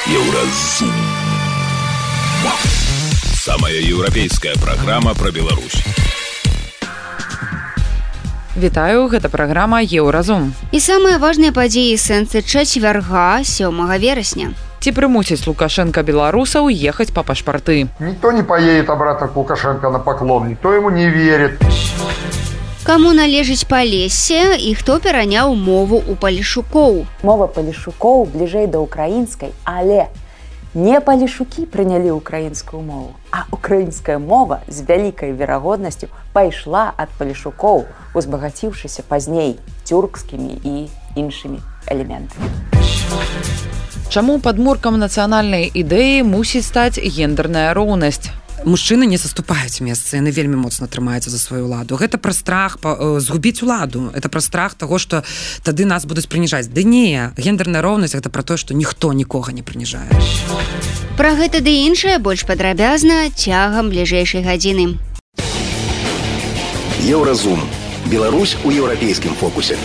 Еўразум. Самая еўрапейская праграма пра Беларусь. Вітаю, гэта праграма «Еўразум». І самыя важныя падзеі сэнсы чацвярга 7 верасня. Ці прымусіць Лукашенко беларусаў ехаць па пашпарты? Никто не поедет обратно к Лукашенко на поклон, никто ему не верит. Каму належыць Палессе і хто пераняў мову ў палешукоў? Мова палешукоў бліжэй да ўкраінскай, але не палешукі прынялі ўкраінскую мову, а украінская мова з вялікай верагоднасцю пайшла ад палешукоў, узбагаціўшыся пазней тюркскімі і іншымі элементамі. Чаму падмуркам нацыянальнай ідэі мусіць стаць гендерная роўнасць? Мужчыны не саступаюць месца, яны вельмі моцна трымаюцца за сваю ўладу. Гэта пра страх згубіць уладу, это пра страх таго, што тады нас будуць прыніжаць. Ды не, гендерная роўнасць гэта пра тое, што ніхто нікога не прыніжае. Пра гэта ды іншае больш падрабязна цягам бліжэйшай гадзіны. Еўразум. Беларусь у еўрапейскім фокусе.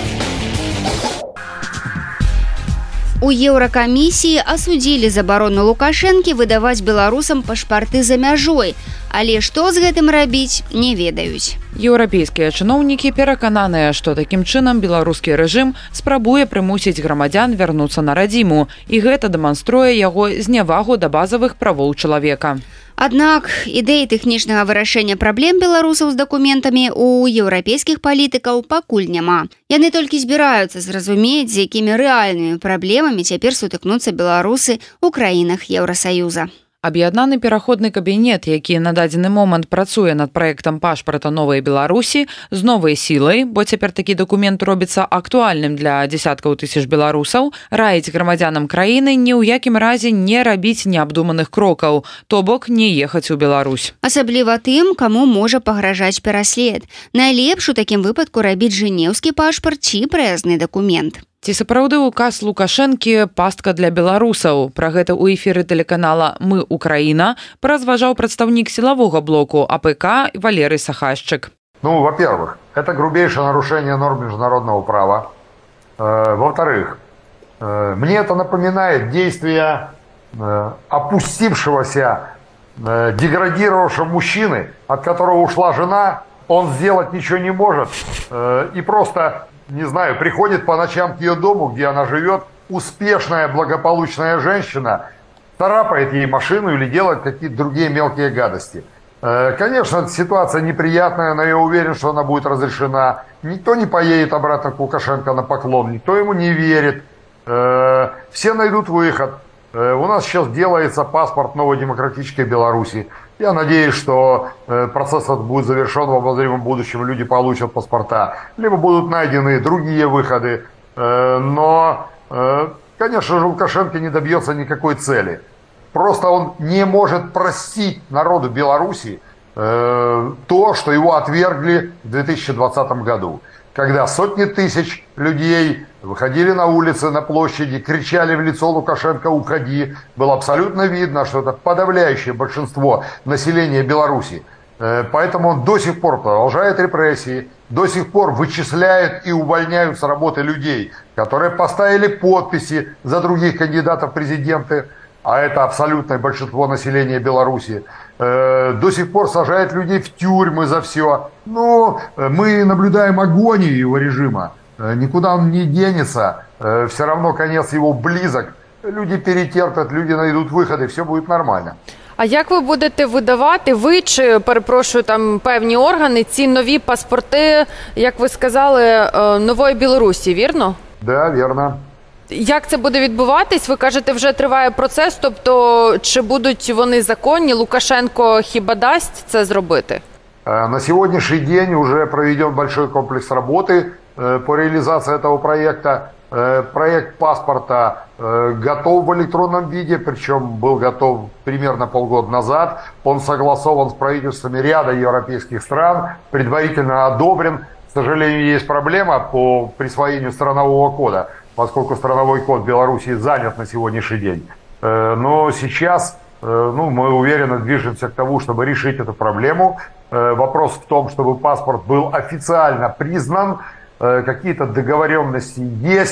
У Еўракамісіі асудзілі забарону Лукашэнкі выдаваць беларусам пашпарты за мяжой, але што з гэтым рабіць, не ведаюць. Еўрапейскія чыноўнікі перакананыя, што такім чынам беларускі рэжым спрабуе прымусіць грамадзян вярнуцца на радзіму, і гэта дэманструе яго знявагу да базавых правоў чалавека. Аднак ідэі тэхнічнага вырашэння праблем беларусаў з дакументамі у еўрапейскіх палітыкаў пакуль няма. Яны толькі збіраюцца зразумець, з якімі рэальнымі праблемамі цяпер сутыкнуцца беларусы ў краінах Еўрасаюза. Аб'яднаны пераходны кабінет, які на дадзены момант працуе над праектам пашпарта новай Беларусі з новай сілай, бо цяпер такі дакумент робіцца актуальным для дзесяткаў тысяч беларусаў, раіць грамадзянам краіны ні ў якім разе не рабіць неабдуманых крокаў, то бок не ехаць у Беларусь. Асабліва тым, каму можа пагражаць пераслед. Найлепш у такім выпадку рабіць жэнеўскі пашпарт ці праязны дакумент. Ці сапраўды ўказ Лукашэнкі пастка для беларусаў? Пра гэта ў эфіры тэлеканала «Мы Украіна» паразважаў прадстаўнік сілавога блоку АПК Валерый Сахашчык. Ну, во-первых, это грубейшее нарушение норм международного права. Во-вторых, мне это напоминает действия опустившегося, деградировавшего мужчины, от которого ушла жена, он сделать ничего не может и просто... не знаю, приходит по ночам к ее дому, где она живет, успешная, благополучная женщина, царапает ей машину или делает какие-то другие мелкие гадости. Конечно, ситуация неприятная, но я уверен, что она будет разрешена. Никто не поедет обратно к Лукашенко на поклон, никто ему не верит. Все найдут выход. У нас сейчас делается паспорт новой демократической Беларуси. Я надеюсь, что процесс этот будет завершен в обозримом будущем, люди получат паспорта, либо будут найдены другие выходы. Но, конечно же, Лукашенко не добьется никакой цели. Просто он не может простить народу Беларуси то, что его отвергли в 2020 году. Когда сотни тысяч людей выходили на улицы, на площади, кричали в лицо Лукашенко «Уходи», было абсолютно видно, что это подавляющее большинство населения Беларуси. Поэтому он до сих пор продолжает репрессии, до сих пор вычисляет и увольняют с работы людей, которые поставили подписи за других кандидатов в президенты, а это абсолютное большинство населения Беларуси. До сих пор сажает людей в тюрьмы за все. Но мы наблюдаем агонию его режима. Никуда он не денется. Все равно конец его близок. Люди перетерпят, люди найдут выходы, все будет нормально. А як ви будете видавати, ви чи, перепрошую, там певні органи, ці нові паспорти, як ви сказали, нової Білорусі, вірно? Да, вірно. Як це буде відбуватись? Ви кажете, вже триває процес, тобто чи будуть вони законні? Лукашенко хіба дасть це зробити? На сегодняшний день уже проведен большой комплекс работы по реализации этого проекта. Проект паспорта готов в электронном виде, причем был готов примерно полгода назад. Он согласован с правительствами ряда европейских стран, предварительно одобрен. К сожалению, есть проблема по присвоению странового кода, поскольку страновой код Беларуси занят на сегодняшний день. Но сейчас мы уверенно движемся к тому, чтобы решить эту проблему. Вопрос в том, чтобы паспорт был официально признан, какие-то договоренности есть,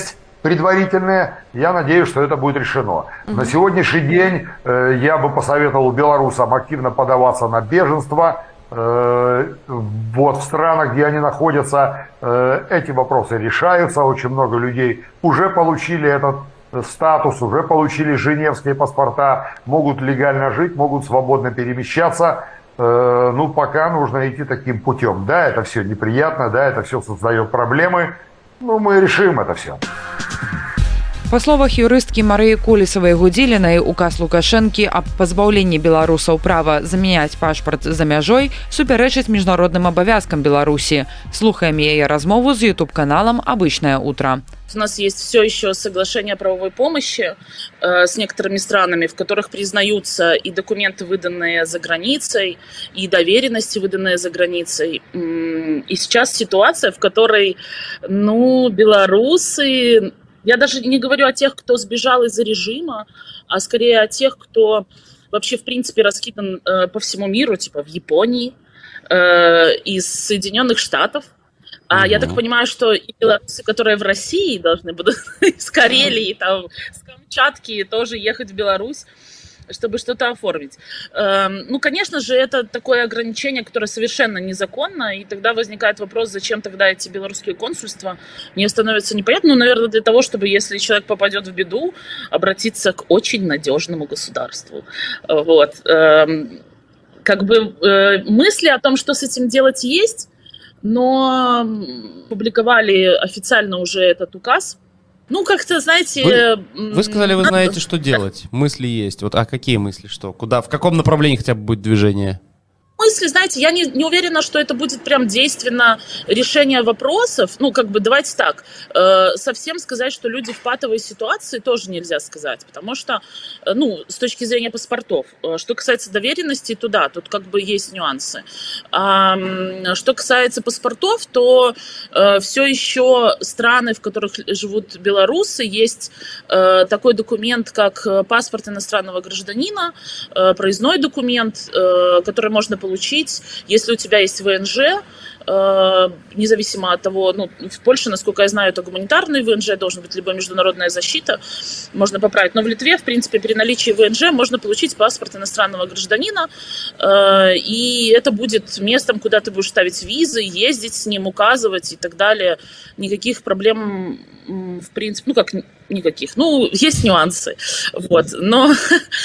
предварительные. Я надеюсь, что это будет решено. На сегодняшний день я бы посоветовал белорусам активно подаваться на беженство. Вот в странах, где они находятся, эти вопросы решаются. Очень много людей уже получили этот статус, уже получили женевские паспорта, могут легально жить, могут свободно перемещаться. Ну, пока нужно идти таким путем. Да, это все неприятно, да, это все создает проблемы. Ну, мы решим это все. Па словах юрысткі Марыі Колесавай-Гудзілінай, указ Лукашэнкі аб пазбаўленні беларусаў права замяняць пашпарт за мяжой супярэчыць міжнародным абавязкам Беларусі. Слухаем яе размову з YouTube-каналом «Обычное утро». У нас есть все еще соглашение о правовой помощи с некоторыми странами, в которых признаются и документы, выданные за границей, и доверенности, выданные за границей. И сейчас ситуация, в которой, белорусы... Я даже не говорю о тех, кто сбежал из-за режима, а скорее о тех, кто вообще, в принципе, раскидан по всему миру, типа в Японии, из Соединенных Штатов. А я так понимаю, что и белорусы, которые в России должны будут из Карелии, там, с Камчатки тоже ехать в Беларусь, чтобы что-то оформить. Конечно же, это такое ограничение, которое совершенно незаконно, и тогда возникает вопрос, зачем тогда эти белорусские консульства. Мне становится непонятно, наверное, для того, чтобы, если человек попадет в беду, обратиться к очень надежному государству. Вот. Мысли о том, что с этим делать, есть, но публиковали официально уже этот указ. Как-то, знаете... Вы сказали, вы знаете, что делать. Мысли есть. А какие мысли? Что? Куда? В каком направлении хотя бы будет движение? Мысли, знаете, я не уверена, что это будет прям действенно решение вопросов. Давайте так. Совсем сказать, что люди в патовой ситуации, тоже нельзя сказать. Потому что, с точки зрения паспортов. Что касается доверенности, то да, тут есть нюансы. А что касается паспортов, то все еще страны, в которых живут белорусы, есть такой документ, как паспорт иностранного гражданина, проездной документ, который можно получить, если у тебя есть ВНЖ, независимо от того, в Польше, насколько я знаю, это гуманитарный ВНЖ, должна быть либо международная защита, можно поправить. Но в Литве, в принципе, при наличии ВНЖ можно получить паспорт иностранного гражданина, и это будет местом, куда ты будешь ставить визы, ездить с ним, указывать и так далее. Никаких проблем, в принципе, никаких. Есть нюансы, вот, но...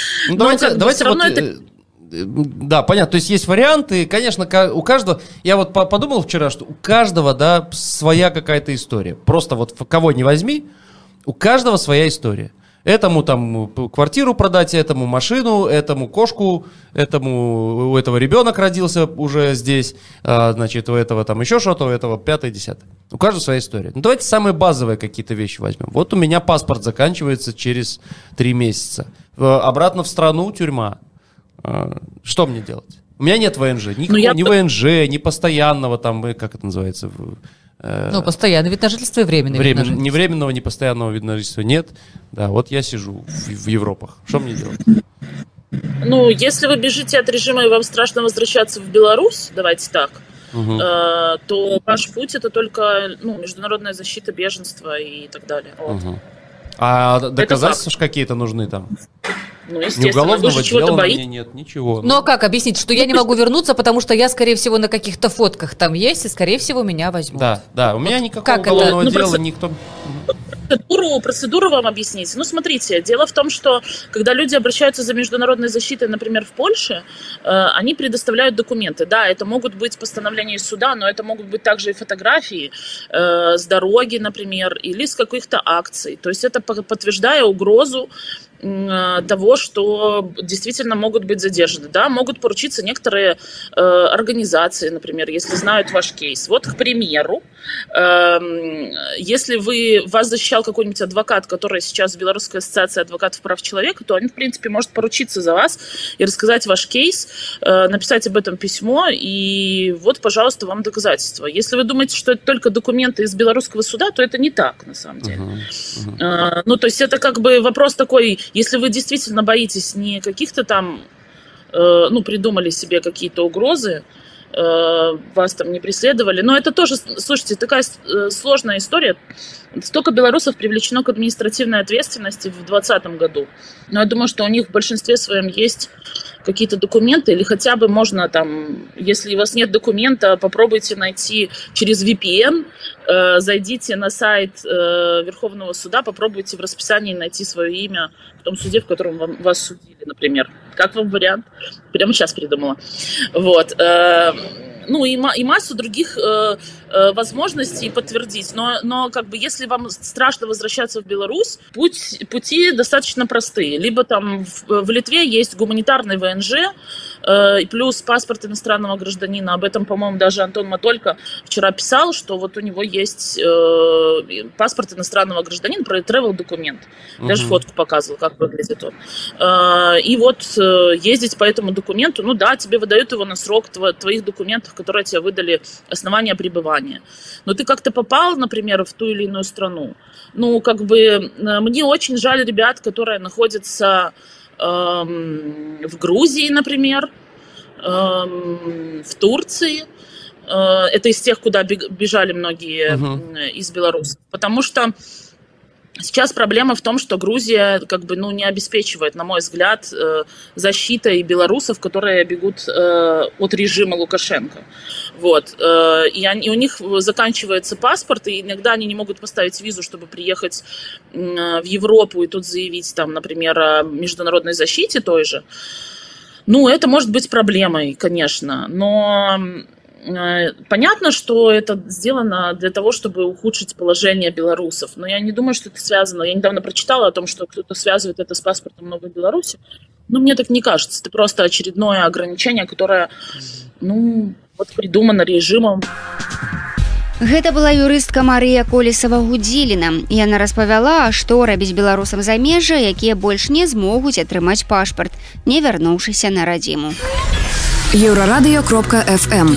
Давайте Да, понятно, то есть варианты, конечно, у каждого, я подумал вчера, что у каждого, да, своя какая-то история, просто кого не возьми, у каждого своя история. Этому там квартиру продать, этому машину, этому кошку, у этого ребенок родился уже здесь, значит, у этого там еще что-то, у этого 5-10. У каждого своя история. Давайте самые базовые какие-то вещи возьмем. Вот у меня паспорт заканчивается через 3 месяца. Обратно в страну тюрьма. Что мне делать? У меня нет ВНЖ, ни ВНЖ, ни постоянного там, как это называется? Постоянный вид на жительство и временный вид на жительство. Ни временного, ни постоянного вида на жительство нет. Да, вот я сижу в Европах. Что мне делать? Если вы бежите от режима и вам страшно возвращаться в Беларусь, давайте так, то ваш путь это только международная защита, беженство и так далее. Вот. А доказательства какие-то нужны там? Ни уголовного дела на мне нет, ничего. Но как объяснить, что я не могу вернуться, потому что я, скорее всего, на каких-то фотках там есть, и, скорее всего, меня возьмут. Да, у меня никакого уголовного дела никто... Процедуру вам объяснить. Смотрите, дело в том, что когда люди обращаются за международной защитой, например, в Польше, они предоставляют документы. Да, это могут быть постановления суда, но это могут быть также и фотографии с дороги, например, или с каких-то акций. То есть это подтверждая угрозу того, что действительно могут быть задержаны. Да, могут поручиться некоторые организации, например, если знают ваш кейс. Вот, к примеру, если вас защищал какой-нибудь адвокат, который сейчас в Белорусской ассоциации адвокатов прав человека, то он, в принципе, может поручиться за вас и рассказать ваш кейс, написать об этом письмо, и вот, пожалуйста, вам доказательства. Если вы думаете, что это только документы из белорусского суда, то это не так, на самом деле. То есть это вопрос такой, если вы действительно боитесь не каких-то там, придумали себе какие-то угрозы, вас там не преследовали. Но это тоже, слушайте, такая сложная история. Столько белорусов привлечено к административной ответственности в 2020 году. Но я думаю, что у них в большинстве своем есть какие-то документы, или хотя бы можно там, если у вас нет документа, попробуйте найти через VPN, зайдите на сайт Верховного суда, попробуйте в расписании найти свое имя в том суде, в котором вас судили, например. Как вам вариант? Прямо сейчас придумала. Вот. Ну и массу других возможностей подтвердить. Но как бы если вам страшно возвращаться в Беларусь, пути достаточно простые. Либо там в Литве есть гуманитарный ВНЖ, плюс паспорт иностранного гражданина. Об этом, по-моему, даже Антон Матолько вчера писал, что вот у него есть паспорт иностранного гражданина, travel-документ. Даже фотку показывал, как выглядит он. И вот ездить по этому документу, ну да, тебе выдают его на срок твоих документов, которые тебе выдали основания пребывания. Но ты как-то попал, например, в ту или иную страну. Ну, как бы, мне очень жаль ребят, которые находятся в Грузии, например, в Турции. Это из тех, куда бежали многие из Беларуси. Потому что сейчас проблема в том, что Грузия как бы, не обеспечивает, на мой взгляд, защитой белорусов, которые бегут от режима Лукашенко. Вот. И у них заканчивается паспорт, и иногда они не могут поставить визу, чтобы приехать в Европу и тут заявить, там, например, о международной защите той же. Ну, это может быть проблемой, конечно, но понятно, что это сделано для того, чтобы ухудшить положение белорусов. Но я не думаю, что это связано. Я недавно прочитала о том, что кто-то связывает это с паспортом Новой Беларуси. Но мне так не кажется. Это просто очередное ограничение, которое, вот придумано режимом. Гэта была юрыстка Марыя Колесава-Гудзіліна. Яна распавяла, што рабіць беларусам замежжа, якія больш не змогуць атрымаць пашпарт, не вярнуўшыся на радзіму. Еўрарадыё.фм.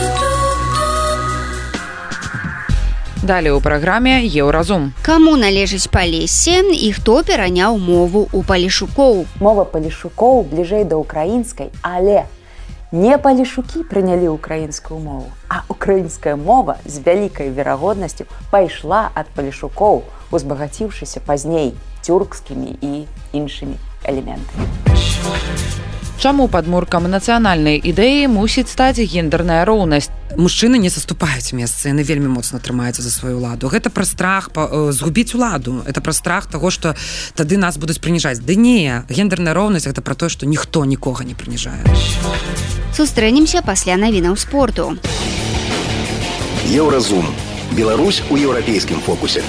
Далее у праграме Еўразум. Каму належыць Палессе і хто пераняў мову ў палешукоў? Мова палешукоў бліжэй да украінскай, але не палешукі прынялі украінскую мову, а украінская мова з вялікай верагоднасцю пайшла ад палешукоў, узбагаціўшыся пазней тюркскімі і іншымі элементамі. Чаму падмуркам нацыянальнай ідэі мусіць стаць гендерная роўнасць? Мужчыны не саступаюць месцы, яны вельмі моцна трымаюцца за сваю ўладу. Гэта пра страх згубіць уладу, это пра страх таго, што тады нас будуць прыніжаць. Ды не, гендерная роўнасць гэта пра тое, што ніхто нікога не прыніжае. Сустрэнемся пасля навінаў спорту. Еўразум. Беларусь у еўрапейскім фокусе.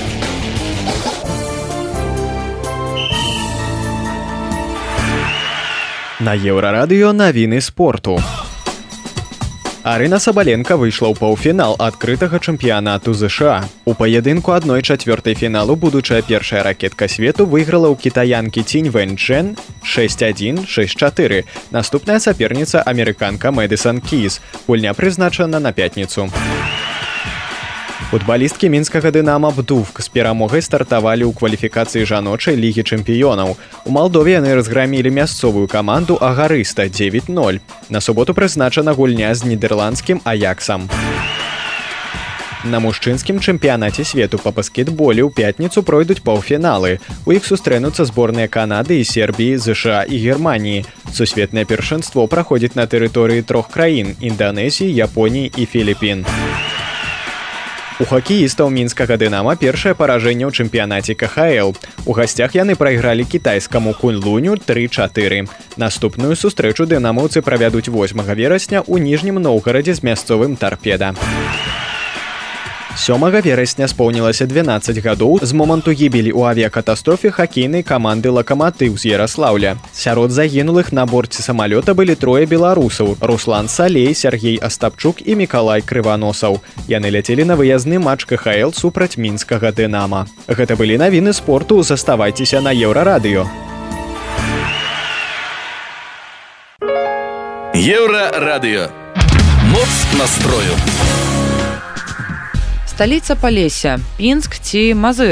На Еўрарадыё навіны спорту. Арына Сабаленка выйшла ў паўфінал адкрытага чэмпіянату ЗША. У паядынку 1/4 фіналу будучая першая ракетка свету выйграла ў кітаянкі Цінь Вэньчжэн 6-1, 6-4. Наступная саперніца амерыканка Мэдысон Кіз. Гульня прызначана на пятніцу. Футбалісткі мінскага «Дынама» «Бдувк» з перамогай стартавалі ў кваліфікацыі жаночай лігі чэмпіёнаў. У Малдове яны разграмілі мясцовую каманду «Агарыста» 9-0. На суботу прызначана гульня з нідэрландскім «Аяксам». На мужчынскім чэмпіянаце свету па баскетболе ў пятніцу пройдуць паўфіналы. У іх сустрэнуцца зборныя Канады і Сербіі, ЗША і Германіі. Сусветнае першынство праходзіць на тэрыторыі 3 краін – Інданезіі, Японіі і Філіпін. У хакеістаў мінскага «Дынама» першае паражэнне ў чэмпіянаце КХЛ. У гасцях яны прайгралі кітайскаму «Куньлуню» 3-4. Наступную сустрэчу дынамаўцы правядуць 8 верасня ў Ніжнім Новгарадзе з мясцовым «Тарпеда». 7 верасня споўнілася 12 гадоў з моманту гібелі ў авіякатастрофе хакейнай каманды «Лакаматыў» з Яраслаўля. Сярод загінулых на борце самалёта былі 3 беларусаў – Руслан Салей, Сергей Астапчук і Мікалай Крываносаў. Яны ляцелі на выязны матч КХЛ супраць мінскага «Дынама». Гэта былі навіны спорту, заставайцеся на Еўрарадыё. Еўрарадыё. Моц настрою. Сталіца Палесся, Пінск ці Мазыр?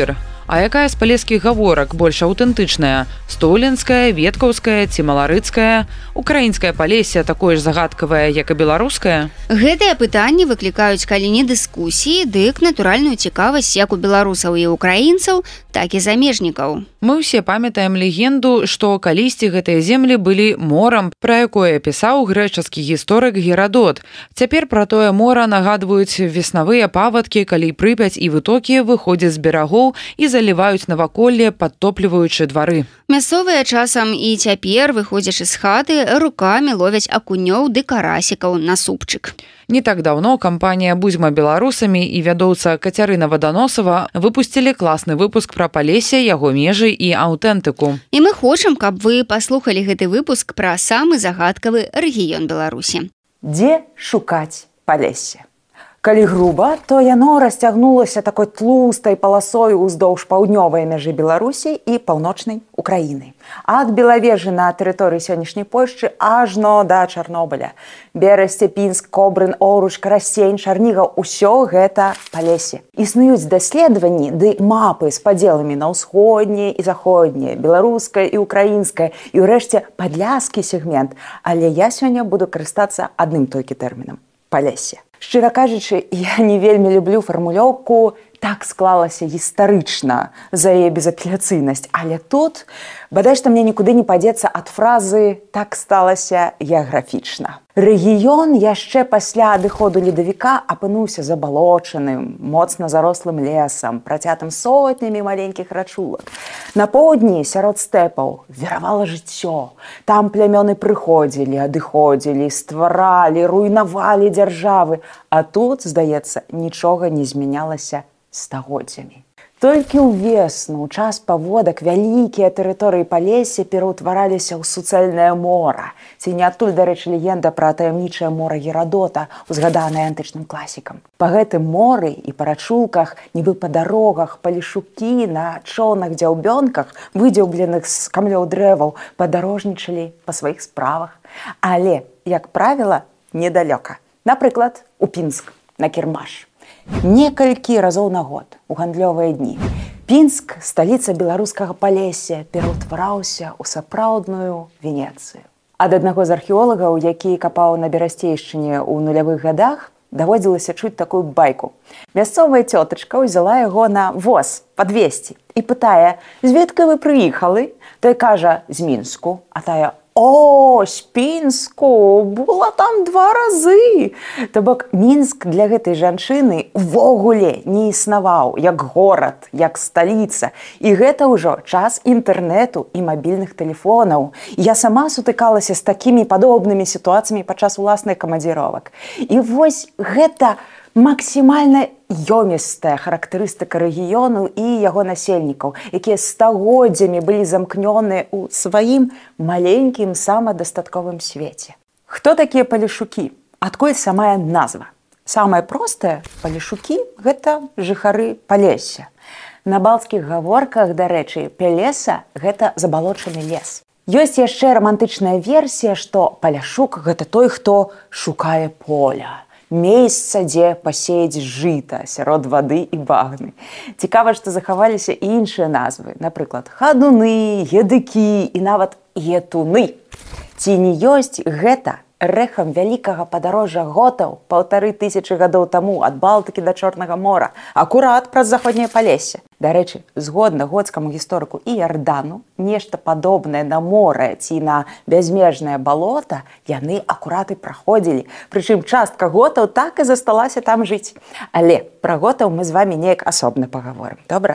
А якая з палескіх гаворак больш аўтэнтычная? Стоўленская, веткаўская ці маларыцкая? Украінскае палессе такое ж загадкавае, як і беларускае? Гэтыя пытанні выклікаюць калі не дыскусіі, дык натуральную цікавасць як у беларусаў і украінцаў, так і замежнікаў. Мы ўсе памятаем легенду, што калісьці гэтыя землі былі морам, пра якое пісаў грэчаскі гісторык Герадот. Цяпер пра тое мора нагадваюць веснавыя павадкі, калі Прыпяць і вытокі выходзяць з берагоў і заліваюць наваколле, падтопліваючы двары. Мясцовыя часам і цяпер, выходзячы з хаты, рукамі ловяць акунёў ды карасікаў на супчык. Не так даўно кампанія «Будзьма беларусамі» і вядоўца Кацярына Ваданосава выпусцілі класны выпуск пра Палессе, яго межы і аўтэнтыку. І мы хочам, каб вы паслухалі гэты выпуск пра самы загадкавы рэгіён Беларусі. Дзе шукаць Палессе? Калі груба, то яно расцягнулася такой тлустай паласой уздоўж паўднёвай мяжы Беларусі і паўночнай Украіны. Ад Белавежы на тэрыторыі сённяшняй Польшчы ажно да Чарнобыля. Берасце, Пінск, Кобрын, Оруч, Карасень, Чарнігаў – усё гэта Палессе. Існуюць даследаванні ды мапы з падзеламі на ўсходняе і заходняе, беларускае і украінскае, і ўрэшце падляскі сегмент. Але я сёння буду карыстацца адным толькі тэрмінам – Палессе. Шчыра кажучы, я не вельмі люблю фармулёўку «так склалася гістарычна» за яе безапеляцыйнасць, але тут, бадай што мне нікуды не падзецца ад фразы «так сталася геаграфічна». Рэгіён яшчэ пасля адыходу ледавіка апынуўся забалочаным, моцна зарослым лесам, працятым сотнямі маленькіх рачулак. На поўдні сярод стэпаў віравала жыццё. Там плямёны прыходзілі, адыходзілі, стваралі, руйнавалі дзяржавы. А тут, здаецца, нічога не змянялася стагоддзямі. Толькі ўвесну, у час паводак, вялікія тэрыторыі Палесся пераўтвараліся ў суцэльнае мора. Ці не адтуль, дарэчы, легенда пра таямнічае мора Герадота, узгаданае антычным класікам. Па гэтым моры і па рачулках, нібы па дарогах, палешукі на чоўнах-дзяўбёнках, выдзяўбленых з камлёў дрэваў, падарожнічалі па сваіх справах. Але, як правіла, недалёка. Напрыклад, у Пінск, на кірмаш. Некалькі разоў на год у гандлёвыя дні Пінск, сталіца беларускага Палесся, пераўтвараўся ў сапраўдную Венецыю. Ад аднаго з археолагаў, які капаў на Берасцейшчыне ў нулявых гадах, даводзілася чуць такую байку. Мясцовая цётачка ўзяла яго на воз падвесці і пытае: «Звідки вы прыехалі?» Той кажа: «З Мінску». А тая: «О, з Пінску, була там 2 разы!» То бок Мінск для гэтай жанчыны увогуле не існаваў як горад, як сталіца. І гэта ўжо час інтэрнэту і мабільных тэлефонаў. Я сама сутыкалася з такімі падобнымі сітуацыямі падчас уласных камандзіровак. І вось гэта максімальна ёмістая характарыстыка рэгіёну і яго насельнікаў, якія стагоддзямі былі замкнёны ў сваім маленькім самадастатковым свеце. Хто такія палешукі? Адкуль самая назва? Самае простае – палешукі – гэта жыхары Палесся. На балцкіх гаворках, дарэчы, Пелеса – гэта забалочаны лес. Ёсць яшчэ рамантычная версія, што паляшук – гэта той, хто шукае поля. Месца, дзе пасеяць жыта сярод вады і багны. Цікава, што захаваліся і іншыя назвы, напрыклад, хадуны, едыкі і нават етуны. Ці не ёсць гэта рэхам вялікага падарожжа готаў 1500 гадоў таму ад Балтыкі да Чорнага мора, акурат праз заходняе Палессе. Дарэчы, згодна готскаму гісторыку Іардану, нешта падобнае на мора ці на бязмежнае балота яны акурат і праходзілі. Прычым частка готаў так і засталася там жыць. Але пра готаў мы з вамі неяк асобна пагаворым. Добра?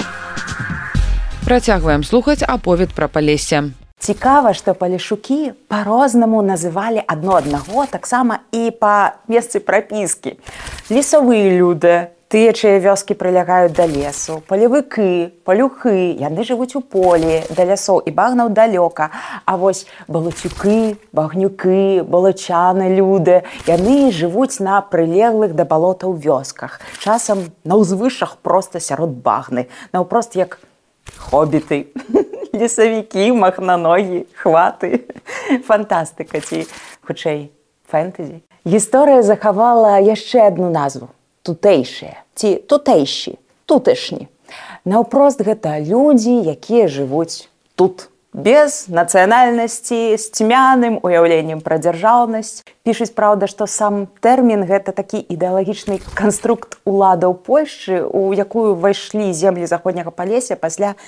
Працягваем слухаць аповед пра Палессе. Цікава, што палешукі па-рознаму называлі адно аднаго, таксама і па месцы прапіскі. Лесавыя люды, тыя, чыя вёскі прылягаюць да лесу, палевыкі, палюхы, яны жывуць у полі, да лясоў і багнаў далёка. А вось балацюкі, багнюкі, балачаны люды, яны жывуць на прылеглых да балотаў вёсках, часам на ўзвышшах проста сярод багны, наўпрост як хобіты. Лесавікі, махнаногі, хваты. Фантастыка ці, хутчэй, фэнтэзі. Гісторыя захавала яшчэ адну назву – тутэйшыя ці тутэйші, тутэшні. Наўпрост гэта людзі, якія жывуць тут. Без нацыянальнасці, з цьмяным уяўленнем пра дзяржаўнасць. Пішуць, праўда, што сам тэрмін гэта такі ідэалагічны канструкт уладаў Польшчы, у якую ўвайшлі землі заходняга Палесся пасля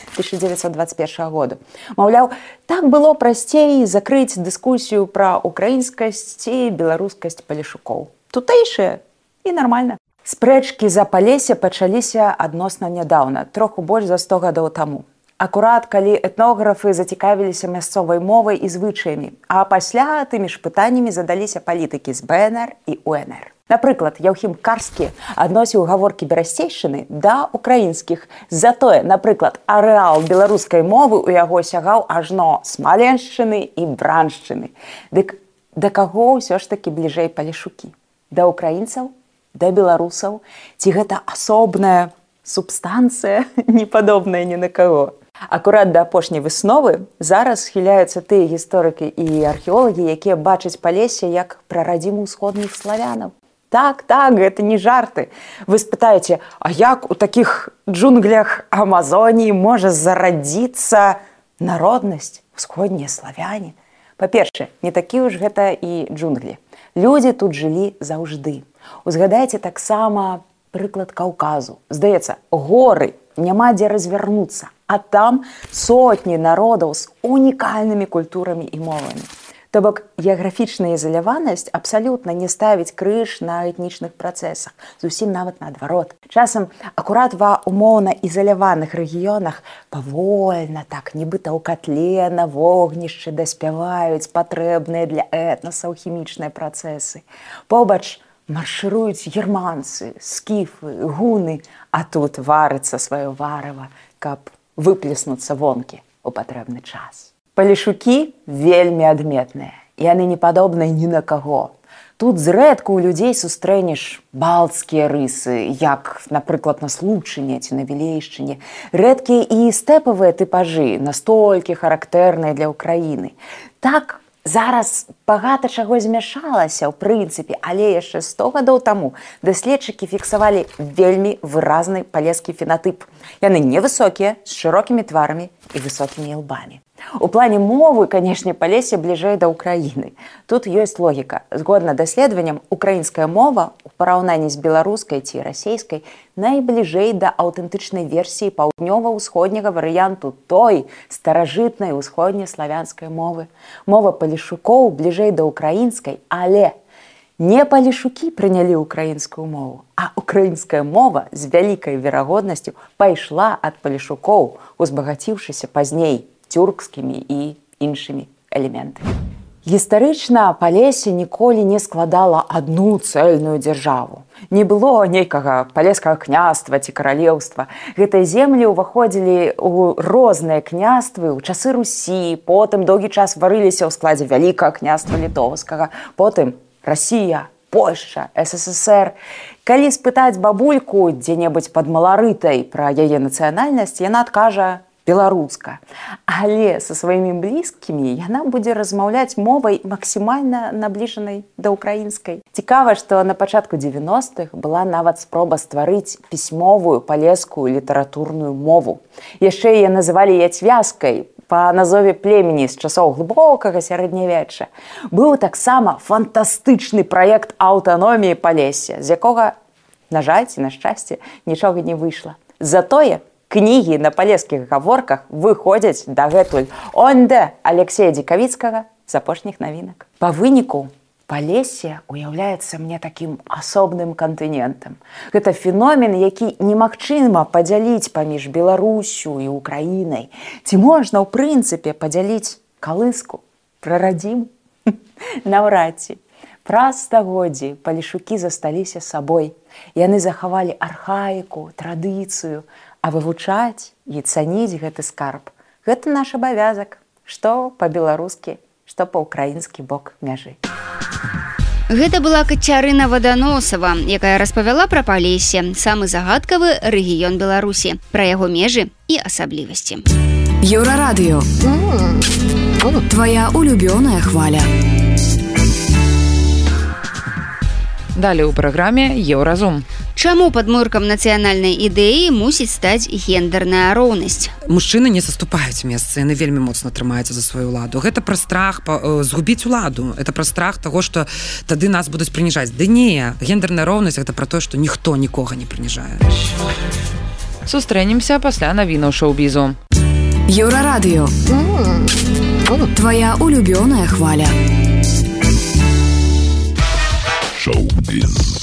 1921 году. Маўляў, так было прасцей закрыць дыскусію пра украінскасць ці беларускасць палешукоў. Тутэйшыя і нармальна. Спрэчкі за Палессе пачаліся адносна нядаўна, троху больш за 100 гадоў таму. Акурат, калі этнографы зацікавіліся мясцовай мовай і звычаямі, а пасля тымі ж пытаннямі задаліся палітыкі з БНР і УНР. Напрыклад, Яўхім Карскі адносіў гаворкі берасцейшчыны да украінскіх. Затое, напрыклад, арэал беларускай мовы ў яго сягаў ажно смаленшчыны і браншчыны. Дык да каго ўсё ж такі бліжэй палешукі? Да украінцаў? Да беларусаў? Ці гэта асобная субстанцыя, не падобная ні на каго? Акурат да апошняй высновы зараз схіляюцца тыя гісторыкі і археолагі, якія бачаць Палессе як прарадзіму ўсходніх славянаў. Так, гэта не жарты. Вы спытаеце, а як у такіх джунглях Амазоніі можа зарадзіцца народнасць, усходнія славяне? Па-першае, не такі ўж гэта і джунглі. Людзі тут жылі заўжды. Узгадайце таксама прыклад Каўказу. Здаецца, горы, няма дзе развярнуцца, а там сотні народаў з унікальнымі культурамі і мовамі. То бок, геаграфічная ізаляванасць абсалютна не ставіць крыж на этнічных працэсах, зусім нават наадварот. Часам акурат ва умоўна ізаляваных рэгіёнах павольна, так, нібыта ў катле на вогнішчы даспяваюць патрэбныя для этнасаў хімічныя працэсы. Побач маршыруюць германцы, скіфы, гуны, а тут варыцца сваё варыва, каб выплеснуцца вонкі ў патрэбны час. Палешукі вельмі адметныя, яны не падобныя ні на каго. Тут зрэдку ў людзей сустрэнеш балцкія рысы, як, напрыклад, на Случыне ці на Вілейшчыне. Рэдкія і стэпавыя тыпажы, настолькі характэрныя для Ўкраіны. Так, зараз багата чаго змяшалася, ў прынцыпе, але яшчэ 100 гадоў таму даследчыкі фіксавалі вельмі выразны палескі фенатып. Яны невысокія, з шырокімі тварамі і высокімі лбамі. У плане мовы, канешне, Палессе бліжэй да Ўкраіны. Тут ёсць логіка. Згодна даследаванням, украінская мова у параўнанні з беларускай ці расейскай найбліжэй да аўтэнтычнай версіі паўднёва-ўсходняга варыянту той старажытнай усходнеславянскай мовы. Мова палешукоў бліжэй да украінскай, але не палешукі прынялі украінскую мову, а украінская мова з вялікай верагоднасцю пайшла ад палешукоў, узбагаціўшыся пазней тюркскімі і іншымі элементамі. Гістарычна Палессе ніколі не складала адну цэльную дзяржаву. Не было нейкага палескага княства ці каралеўства. Гэтыя землі ўваходзілі ў розныя княствы ў часы Русі, потым доўгі час варыліся ў складзе вялікага княства літоўскага, потым Расія, Польшча, СССР. Калі спытаць бабульку дзе-небудзь пад Маларытай пра яе нацыянальнасць, яна адкажа беларуска. Але са сваімі блізкімі яна будзе размаўляць мовай максімальна набліжанай да ўкраінскай. Цікава, што на пачатку 90-х была нават спроба стварыць пісьмовую палескую літаратурную мову. Яшчэ яе называлі яцвязкай па назове племені з часоў глыбокага сярэднявечча. Быў таксама фантастычны праект аўтаноміі Палесся, з якога, на жаль ці на шчасце, нічога не выйшла. Затое кнігі на палескіх гаворках выходзяць дагэтуль. Онде Алексея Дзікавіцкага з апошніх навінак. Па выніку, Палессе уяўляецца мне такім асобным кантынентам. Гэта феномен, які немагчыма падзяліць паміж Беларусю і Украінай. Ці можна, ў прынцыпе, падзяліць калыску, прарадзіму? Наўрад ці. Праз стагоддзі палешукі засталіся сабой. Яны захавалі архаіку, традыцыю, а вывучаць і цаніць гэты скарб. Гэта наш абавязак, што па-беларускі, што па-украінскі бок мяжы. Гэта была Кацярына Ваданосава, якая распавяла пра Палессе, самы загадкавы рэгіён Беларусі, пра яго межы і асаблівасці. Еўрарадыё. Твая улюбёная хваля. Далее у праграме Еўразум. Чаму падмуркам нацыянальнай ідэі мусіць стаць гендерная роўнасць? Мужчыны не саступаюць месцы, яны вельмі моцна трымаюцца за сваю ўладу. Гэта пра страх згубіць уладу, это пра страх таго, што тады нас будуць прыніжаць. Ды не, гендерная роўнасць гэта пра тое, што ніхто нікога не прыніжае. Сустрэнемся пасля навінаў шоу-бізу. Еўрарадыё. Твоя улюбёная хваля. Шоу-біз.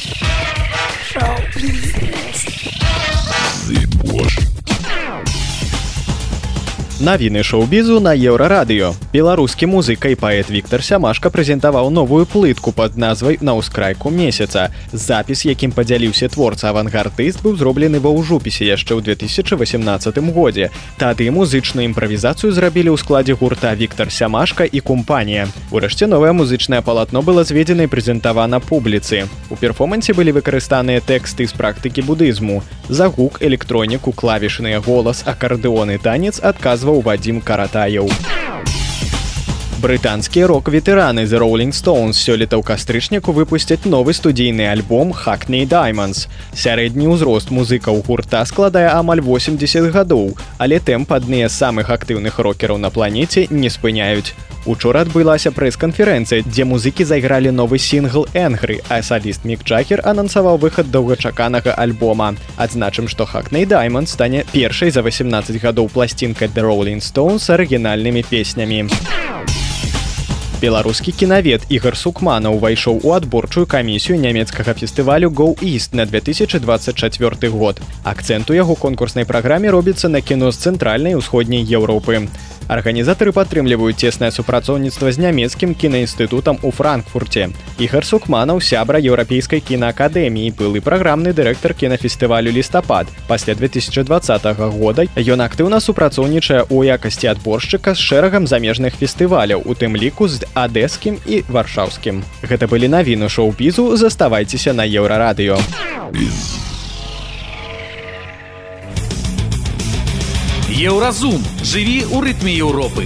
Навіны шоу-бізу на Еўрарадыё. Беларускі музыка і паэт Віктар Сямашка прэзентаваў новую плытку пад назвай «На ўскрайку месяца». Запіс, якім падзяліўся творца авангардыст, быў зроблены ва ўжупісе яшчэ ў 2018 годзе. Тады музычную імправізацыю зрабілі ў складзе гурта Віктар Сямашка і кампанія. Урэшце новае музычнае палатно было зведзена і прэзентавана публіцы. У перформансе былі выкарыстаныя тэксты з практыкі будызму. За гук, электроніку, клавішныя, голас, акардэон і танец адказваў Вадзім Каратаеў. Брытанскія рок-ветэраны The Rolling Stones сёлета ў кастрычніку выпусцяць новы студійны альбом Hackney Diamonds. Сярэдні ўзрост музыкаў гурта складае амаль 80 гадоў, але тэмп адныя з самых актыўных рокераў на планеце не спыняюць. Учора адбылася прэс-канферэнцыя, дзе музыкі зайгралі новы сінгл «Angry», а саліст Мік Джаггер анансаваў выхад доўгачаканага альбома. Адзначым, што Hackney Diamonds стане першай за 18 гадоў пласцінкай The Rolling Stones з арыгінальнымі песнямі. Беларускі кінавед Ігар Сукманаў увайшоў у адборчую камісію нямецкага фестывалю Go East на 2024 год. Акцэнт у яго конкурснай праграме робіцца на кіно з цэнтральнай і ўсходняй Еўропы. Арганізатары падтрымліваюць цеснае супрацоўніцтва з нямецкім кінаінстытутам у Франкфурце. Ігар Сукманаў сябра Еўрапейскай кінаакадэміі, былы праграмны дырэктар кінафестывалю «Лістапад». Пасля 2020 года ён актыўна супрацоўнічае ў якасці адборшчыка з шэрагам замежных фестываляў, у тым ліку з адэскім і варшаўскім. Гэта былі навіны шоу-бізу, заставайцеся на Еўрарадыё. Еўразум. Жыві ў рытме Еўропы.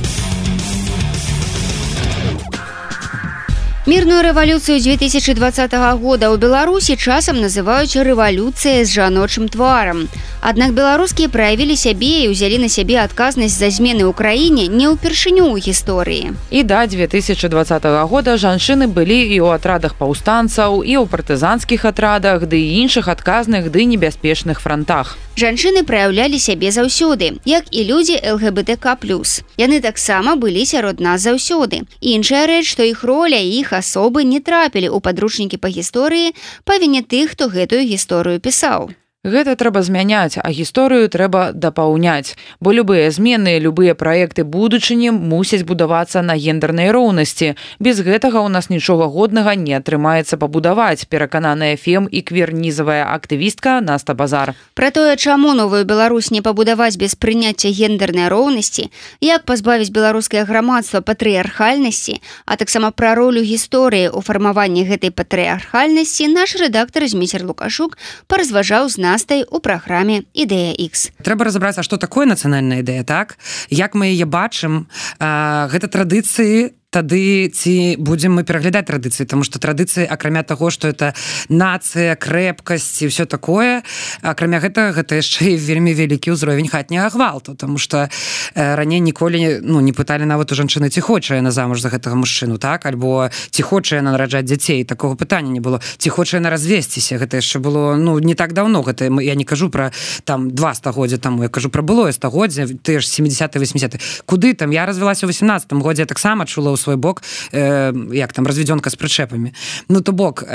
Мірную рэвалюцыю 2020 года ў Беларусі часам называюць рэвалюцыяй з жаночым тварам. Аднак беларускія праявілі сябе і ўзялі на сябе адказнасць за змены ў краіне не ўпершыню ў гісторыі. І да 2020 года жанчыны былі і ў атрадах паўстанцаў, і ў партызанскіх атрадах, ды і іншых адказных ды небяспечных франтах. Жанчыны праяўлялі сябе заўсёды, як і людзі ЛГБТК+. Яны таксама былі сярод нас заўсёды. Іншая рэч, што іх роля і іх асобы не трапілі ў падручнікі па гісторыі па віне тых, хто гэтую гісторыю пісаў. Гэта трэба змяняць, а гісторыю трэба дапаўняць, бо любыя змены, любыя праекты будучыні мусяць будавацца на гендернай роўнасці. Без гэтага ў нас нічога годнага не атрымаецца пабудаваць, перакананая фем і квернізавая актывістка Наста Базар. Пра тое, чаму новую Беларусь не пабудаваць без прыняцця гендернай роўнасці, як пазбавіць беларускае грамадства патрыархальнасці, а таксама пра ролю гісторыі ў фармаванні гэтай патрыархальнасці наш рэдактар Зміцер Лукашук паразважаў з Настай у праграме «Ідэя X». Трэба разабрацца, што такое нацыянальная ідэя, так? Як мы яе бачым, гэта традыцыі, тады ці будзем мы пераглядаць традыцыі, таму што традыцыі, акрамя таго, што это нацыя, крэпкасць і ўсё такое, акрамя гэта яшчэ і вельмі вялікі ўзровень хатняга гвалту, таму што раней ніколі не пыталі нават у жанчыны, ці хоча яна замуж за гэтага мужчыну, так? Альбо ці хоча яна нараджаць дзяцей, такога пытання не было. Ці хоча яна развесціся, гэта яшчэ было не так даўно, гэта я не кажу пра там 2 стагоддзя таму, я кажу пра былое стагоддзя, тыя ж 70-80. Куды там? Я развялася ў 18 годзе, я таксама чула ў свой бок, як там разведёнка з прычэпамі. То бок,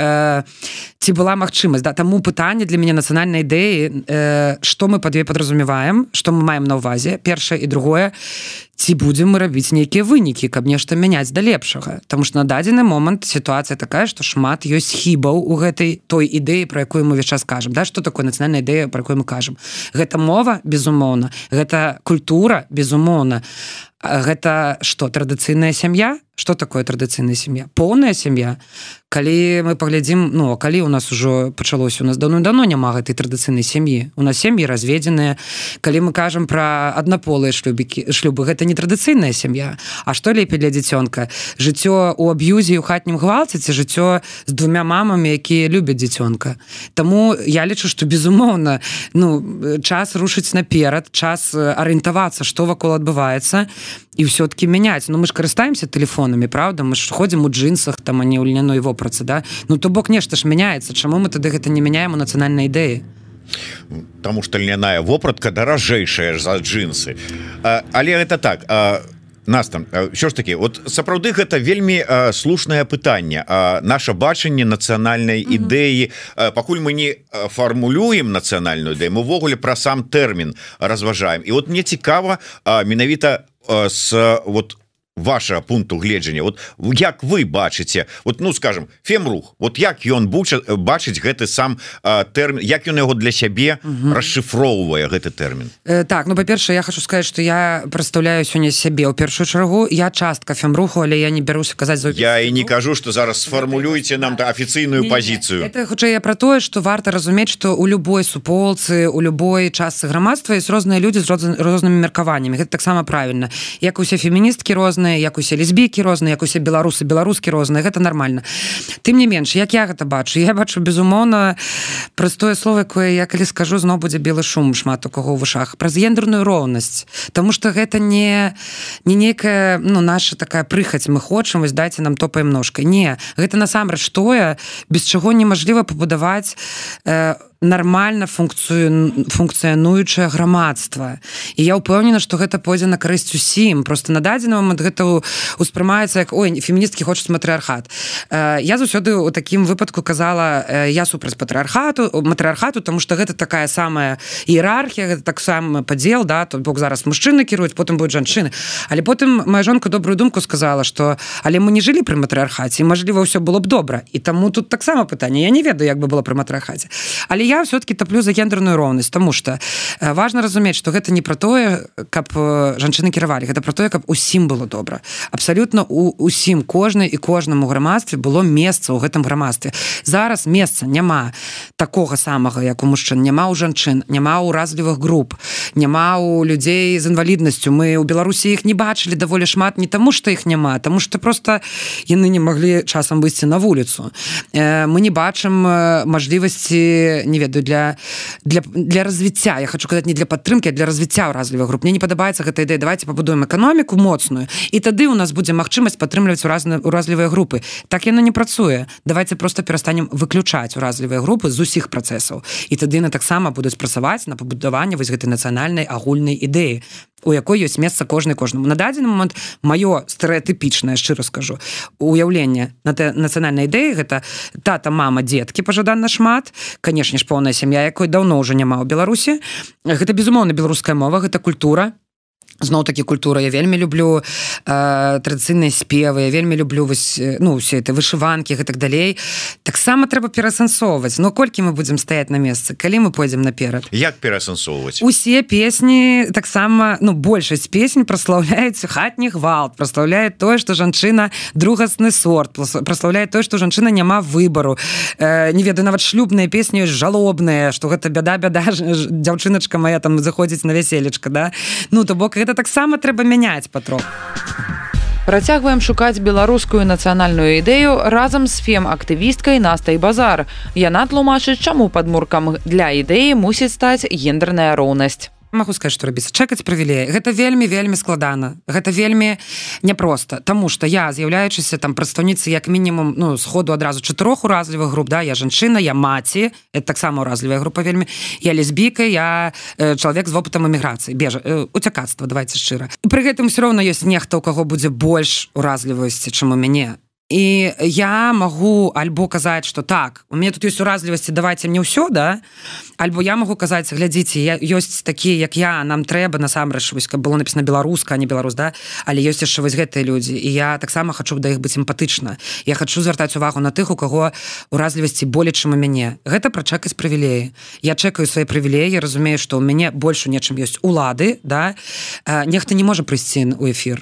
ці была магчымасць, да? Таму пытанне для мяне нацыянальнай ідэі, што мы пад ёй падразумеваем, што мы маем на ўвазе, першае і другое, ці будзем мы рабіць нейкія вынікі, каб нешта мяняць да лепшага. Таму што на дадзены момант сітуацыя такая, што шмат ёсць хібаў у гэтай той ідэі, пра якую мы ўвесь час кажам. Да? Што такое нацыянальная ідэя, пра якую мы кажам? Гэта мова, безумоўна, гэта культура, безумоўна. Гэта што, традыцыйная сям'я? Что такое традыцыйная сям'я? Поўная сям'я. Калі мы паглядзім, ну, калі у нас ужо пачалося, у нас даўно няма гэтай традыцыйнай сям'і. У нас сям'і разведзеныя. Калі мы кажам пра аднаполыя шлюбы, гэта не традыцыйная сям'я. А што лепей для дзіцёнка? Жыццё ў аб'юзе і ў хатнім гвалце ці жыццё з двумя мамамі, якія любяць дзіцёнка? Таму я лічу, што, безумоўна, ну, час рушыць наперад, час арыентавацца, што вакол адбываецца, і ўсё-таки мяняць. Ну, мы ж карыстаемся тэлефонамі, правда? Мы ж ходзім у джинсах, там, а не ў льняной вопратцы, да? Ну, то бок нешта ж мяняецца. Чаму мы тады гэта не мяняем у нацыянальнай ідэі? Таму што льняная вопратка даражэйшая за джинсы. Але гэта так, нас там, що ж таки, от сапраўды гэта вельмі слушнае пытанне. Наша бачанне нацыянальнай ідэі, пакуль мы не фармулюем нацыянальную ідэю, мы ўвогуле пра сам тэрмін разважаем. І от мне цікава менавіта с вот вашего пункту гледжання, вот як вы бачыце, вот, ну, скажем, фемрух, вот як ён бачыць гэты сам тэрмін, як ён яго для сябе расшифроўвае гэты тэрмін? Так, ну, па-першае, я хочу сказаць, што я прадстаўляю сёння сябе ў першую чаргу, я частка фемруху, але я не бяруся казаць за... Я і не кажу, што зараз сфармулюйце нам афіцыйную пазіцыю. Это хутчэй я пра тое, што варта разумець, што ў любой суполцы, у любой частцы грамадства ёсць розныя людзі з рознымі меркаваннямі. Гэта таксама правільна. Як усе феміністкі розныя, як усе лесбійкі розныя, як усе беларускі розныя, гэта нармальна. Тым не менш, як я гэта бачу? Я бачу, безумоўна, простое слово, якое я калі скажу, зноў будзе белы шум шмат у каго ў вушах, праз гендерную роўнасць. Таму што гэта не нейкая, ну, наша такая прыхаць, мы хочам, вось дайце нам топаем ножкай. Не, гэта насамрэч тое, без чаго немажліва пабудаваць нармальна функцыянуючае грамадства. І я ўпэўнена, што гэта пойдзе на карысць усім. Просто на дадзены момант гэта успрымаецца як, ой, феміністкі хочуць матрыархат. Я заўсёды ў такім выпадку казала, я супраць матрыархату, тому што гэта такая самая іерархія, гэта так сам падзел, да, то бок зараз мужчыны кіруюць, потым будуць жанчыны. Але потым моя жонка добрую думку сказала, што але мы не жылі пры матрыархаце, і, мажліва, ўсё было б добра. І таму тут таксама пытанне. Я не ведаю, як бы было пры матрыархаце. Але я все-таки топлю за гендерную роўнасць, тому што важна разумець, што гэта не пра тое, каб жанчыны кіравалі, гэта пра тое, каб усім было добра. Абсалютна усім, кожнай і кожнаму грамадстве было месца ў гэтым грамадстве. Зараз месца няма такога самага, як у мужчын, няма ў жанчын, няма ў уразлівых груп, няма ў людзей з інваліднасцю. Мы ў Беларусі іх не бачылі даволі шмат не таму, што іх няма, таму што проста яны не маглі часам выйсці на вуліцу. Мы не бачым мажлівасці, не ведаю, для развіцця. Я хочу казаць не для падтрымкі, а для развіцця ўразлівых груп. Мне не падабаецца гэта ідэя. Давайте пабудуем эканоміку моцную, і тады у нас будзе магчымасць падтрымліваць уразлівыя групы. Так яно не працуе. Давайте просто перастанем выключаць уразлівыя групы з усіх працэсаў. І тады яны таксама будуць працаваць на пабудаванне вось гэтай нацыянальнай агульнай ідэі, у якой ёсць месца кожнаму. На дадзены момант маё стэрэатыпічнае, шчыра скажу, уяўленне на нацыянальнай ідэі гэта тата, мама, дзеткі пажадана шмат, канешне ж, поўная сям'я, якой даўно ўжо няма ў Беларусі. Гэта, безумоўна, беларуская мова, гэта культура. Зноў-такі культура. Я вельмі люблю традыцыйныя спевы, я вельмі люблю вось, ну, усе это вышыванкі і так далей. Таксама трэба перасэнсоўваць. Ну, колькі мы будзем стаяць на месцы, калі мы пойдзем наперад? Як перасэнсоўваць? Усе песні таксама, ну, большасць песень праслаўляюць хатні гвалт, праслаўляе тое, што жанчына другасны сорт, праслаўляе тое, што жанчына няма выбару. Не ведаю, нават шлюбныя песні ёсць жалобныя, што гэта бяда, дзяўчыначка мая там заходзіць на вяселечка, да? Ну, то бок гэта таксама трэба мяняць патроху. Працягваем шукаць беларускую нацыянальную ідэю разам з фем-актывісткай Настай Базар. Яна тлумачыць, чаму падмуркам для ідэі мусіць стаць гендерная роўнасць. Магу сказаць, што рабіць. Чэкаць прывілеі. Гэта вельмі складана. Гэта вельмі няпроста. Таму што я, з'яўляючыся там прадстаўніцай як мінімум, ну, сходу адразу 4 уразлівых груп, да, я жанчына, я маці, это таксама уразлівая група вельмі, я лесбійка, я чалавек з вопытам эміграцыі, уцякацтва, давайце шчыра. І пры гэтым ўсё роўна ёсць нехта, у каго будзе больш уразлівасці, чым у мяне. І я магу альбо казаць, што так, у мяне тут ёсць уразлівасці, давайце мне ўсё, да? Альбо я магу казаць, глядзіце, ёсць такія, як я, нам трэба насамрэч, вось, каб было напісана беларуска, а не беларус, да? Але ёсць яшчэ вось гэтыя людзі, і я таксама хачу да іх быць эмпатычна. Я хачу звяртаць увагу на тых, у каго уразлівасці болей, чым у мяне. Гэта пра чэкаць прывілеі. Я чэкаю свае прывілеі, я разумею, што ў мяне больш у нечым ёсць улады, да? Нехта не можа прыйсці ў эфір.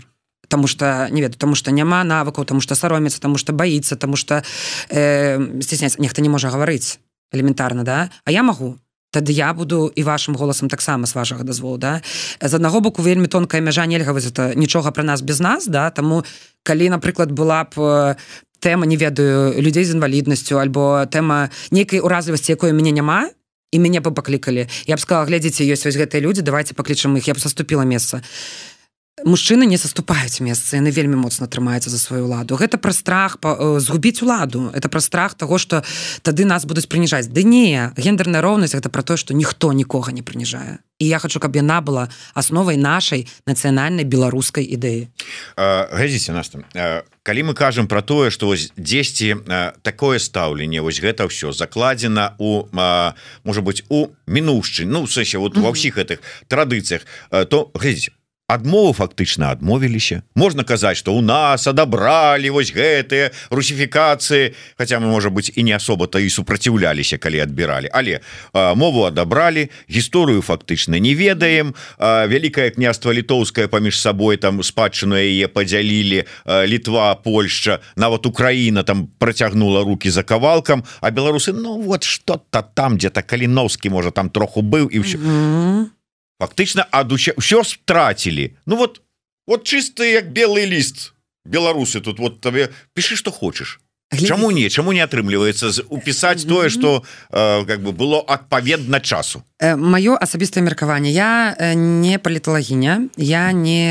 Таму что не ведаю, таму что няма навыкаў, таму что саромецца, таму что баіцца, таму что стесняецца, нехта не можа гаварыць элементарна, да? А я магу. Тады я буду і вашым голасам таксама з вашага дазволу, да? З аднаго боку вельмі тонкая мяжа, нельга вось нічога пра нас без нас, да? Таму калі, напрыклад, была б тэма, не ведаю, людзей з інваліднасцю альбо тэма нейкай уразлівасці, якой мяне няма, і мяне бы паклікалі. Я б сказала, глядзіце, ёсць вось гэтыя людзі, давайте паклічам іх, я б саступіла месца. Мужчыны не саступаюць месца, яны вельмі моцна трымаюцца за сваю ўладу. Гэта пра страх згубіць уладу, это пра страх таго, што тады нас будуць прыніжаць. Ды не, гендерная роўнасць гэта пра тое, што ніхто нікога не прыніжае. І я хочу, каб яна была асновай нашай нацыянальнай беларускай ідэі. Глядзіце, Настя, калі мы кажам пра тое, што вось дзесьці такое стаўленне, вось гэта ўсё закладзена у, можа быць, у мінуўшчыне, ну, в сэнсе, вот ва ўсіх гэтых традыцыях, то, глядзіце, адмовы фактычна адмовіліся. Можна казаць, што ў нас адабралі вось гэтыя русіфікацыі, хаця мы, можа быць, і не асоба-то і супраціўляліся, калі адбіралі. Але мову адабралі, гісторыю фактычна не ведаем, Вялікае княства літоўскае паміж сабой там спадчыну яе падзялілі, Літва, Польшча, нават Украіна там працягнула рукі за кавалкам, а беларусы, ну вот што-то там дзе-то Каліноўскі, можа, там троху быў і ўсё. Фактычна ўсё страцілі. Ну вот чысты як белы ліст. Беларусы тут вот табе пішы, што хочаш. Чаму не атрымліваецца упісаць тое, што как бы было адпаведна часу? Маё асабістае меркаванне, я не паліталагіня, я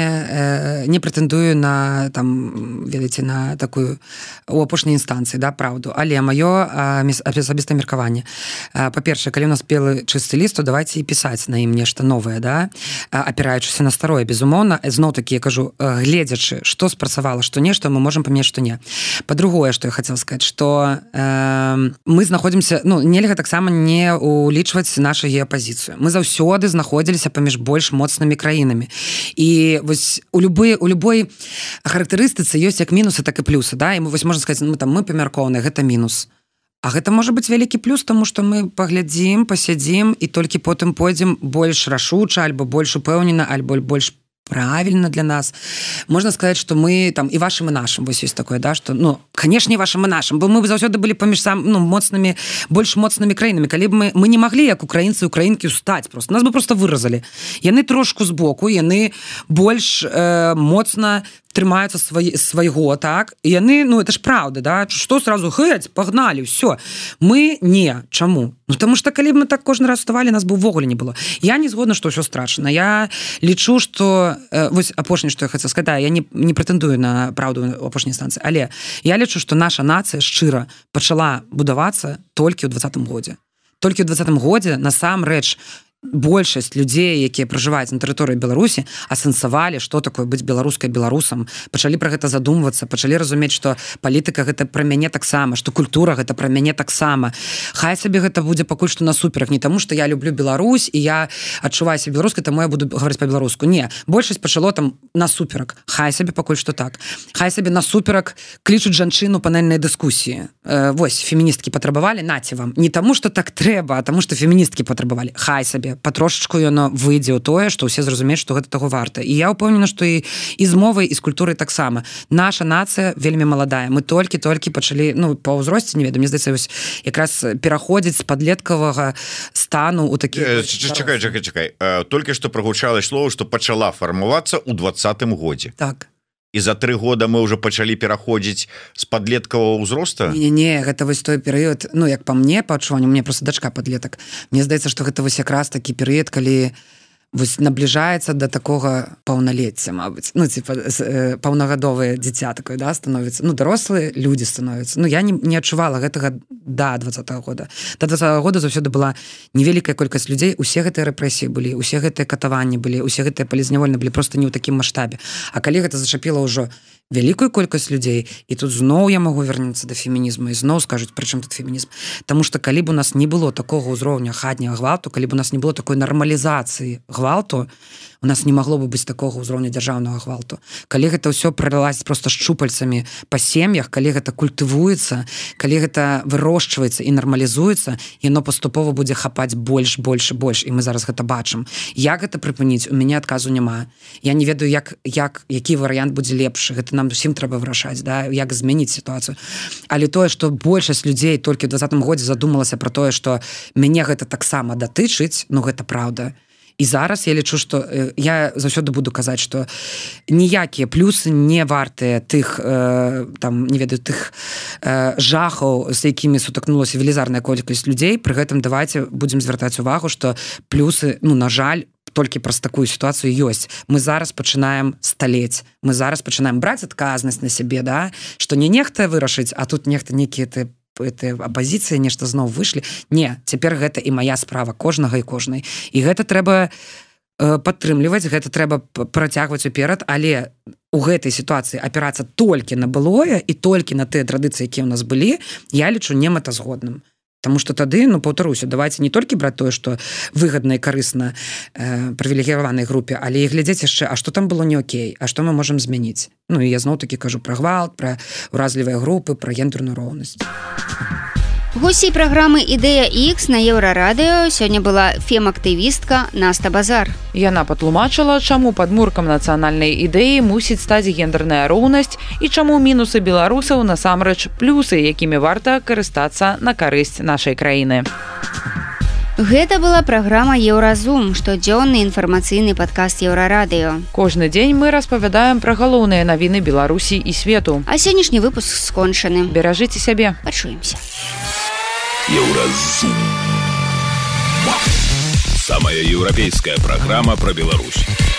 не прэтэндую на там, ведаеце, на такую у апошняй інстанцыі, да, праўду, але маё асабістае меркаванне. Па-першае, калі у нас белы чысты ліст, то давайте і пісаць на ім нешта новае, да, апіраючыся на старое, безумоўна, зноў-такі я кажу, гледзячы, што спрацавала, што нешта, мы можам памяць, што не. Па-другое, што я хацела сказаць, што мы знаходзімся, ну, нельга таксама не улічваць нашу геапазіцыю. Мы заўсёды знаходзіліся паміж больш моцнымі краінамі. І вось у любой характарыстыцы ёсць як мінусы, так і плюсы, да? І мы, вось можна сказаць, мы памяркоўныя, гэта мінус. А гэта можа быць вялікі плюс, таму што мы паглядзім, пасядзім і толькі потым пойдзем больш рашуча, альбо больш упэўнена, альбо больш правильно для нас. Можно сказать, что мы там и вашим, и нашим. Вот есть такое, да, что, ну, конечно, и вашим, и нашим. Бо мы бы заўсёды были паміж моцными, больш моцными краінамі. Калі б мы не могли, як украінцы, украінкі, устаць просто. Нас бы просто выразали. Яны трошку збоку, яны больш моцна трымаюцца свайго, так? І яны, ну, это ж правда, да? Што сразу, геть, погнали, все. Мы не. Чаму? Ну, тому што калі б мы так кожны раз вставали, нас бы ўвогуле не было. Я не згодна, што ўсё страшна. Я лічу, што... Вось апошняе, што я хацела сказаць, да, я не прэтэндую на праўду ў апошняй станцыі, але я лічу, што наша нацыя шчыра пачала будавацца толькі ў 20-м годзе. Толькі ў 20-м годзе, насамрэч, большасць людзей, якія пражываюць на тэрыторыі Беларусі, асэнсавалі, што такое быць беларускай беларусам, пачалі пра гэта задумвацца, пачалі разумець, што палітыка гэта пра мяне таксама, што культура гэта пра мяне таксама. Хай сабе гэта будзе пакуль што насуперак, не таму, што я люблю Беларусь і я адчуваю сябе беларускай, таму я буду гаварыць па-беларуску. Не, большасць пачало там насуперак. Хай сабе пакуль што так. Хай сабе насуперак клічуць жанчыну панельнай дыскусіі. Вось, феміністкі патрабавалі, наце вам. Не таму, што так трэба, а таму, што феміністкі патрабавалі. Хай сабе патрошачку яно выйдзе ў тое, што ўсе зразумеюць, што гэта таго варта. І я ўпэўнена, што і з мовай, і з культурай таксама. Наша нацыя вельмі маладая. Мы толькі пачалі, ну, па ўзросце, не ведаю, мне здаецца, вось якраз пераходзіць з падлеткавага стану ў такі... Чакай. Толькі што прагучала слово, што пачала фармавацца ў 20-м годзе. Так. І за 3 года мы ўжо пачалі пераходзіць з падлеткавага ўзроста? Не, гэта вось той перыяд, ну, як па мне, па адчуванню, мне просто дачка падлетак. Мне здаецца, што гэта вось якраз такі перыяд, калі вось набліжаецца да такога паўналецця, мабыць. Ну, типа, паўнагадовае дзіця такое, да, становіцца. Ну, дарослыя людзі становяцца. Ну, я не адчувала гэтага да 20-го года. Да 20-го года заўсёды была невялікая колькасць людзей, усе гэтыя рэпрэсіі былі, усе гэтыя катаванні былі, усе гэтыя палізнявольны былі просто не ў такім маштабе. А калі гэта зачапіла ўжо вялікую колькасць людзей, і тут зноў я магу вярнуцца да фемінізму, і зноў скажуць, прычым тут фемінізм. Таму што калі б у нас не было такога ўзроўня хатняга гвалту, калі б у нас не было такой нармалізацыі гвалту, у нас не магло бы быць такога ўзроўня дзяржаўнага гвалту. Калі гэта ўсё пралазіць проста шчупальцамі па сем'ях, калі гэта культывуецца, калі гэта вырошчваецца і нармалізуецца, яно паступова будзе хапаць больш, і мы зараз гэта бачым. Як гэта прыпыніць? У мяне адказу няма. Я не ведаю, які варыянт будзе лепшы. Гэта нам усім трэба вырашаць, да? Як змяніць сітуацыю. Але тое, што большасць людзей толькі ў 2020 годзе задумалася пра тое, што мяне гэта таксама датычыць, ну гэта праўда. І зараз я лічу, што я заўсёды буду казаць, што ніякія плюсы не вартыя тых, не ведаю, тых жахаў, з якімі сутыкнулася велізарная колькасць людзей. Пры гэтым давайце будзем звяртаць увагу, што плюсы, на жаль, толькі праз такую сітуацыю ёсць. Мы зараз пачынаем сталець. Мы зараз пачынаем браць адказнасць на сябе, да? Што не нехта вырашыць, а тут нехта нейкія апазіцыі нешта зноў выйшлі. Не, цяпер гэта і мая справа, кожнага і кожнай. І гэта трэба падтрымліваць, гэта трэба працягваць уперад, але у гэтай сітуацыі апірацца толькі на былое і толькі на тыя традыцыі, якія ў нас былі, я лічу немэтазгодным. Таму што тады, паўтаруся, давайце не толькі браць тое, што выгадна і карысна прывілегіраванай групе, але і глядзець яшчэ, а што там было не окей, а што мы можам змяніць. І я зноў-такі кажу пра гвалт, пра уразлівыя групы, пра гендерную роўнасць. Госцей праграмы «Ідэя Х» на Еўрарадыё сёння была фем-актывістка Наста Базар. Яна патлумачыла, чаму падмуркам нацыянальнай ідэі мусіць стаць гендерная роўнасць і чаму мінусы беларусаў насамрэч плюсы, якімі варта карыстацца на карысць нашай краіны. Гэта была праграма «Еўразум», штодзённы інфармацыйны падкаст Еўрарадыё. Кожны дзень мы распавядаем пра галоўныя навіны Беларусі і свету. А сённяшні выпуск скончаны. Беражыце сябе. Пачуемся. Еўразум. Самая еўрапейская программа про Беларусь.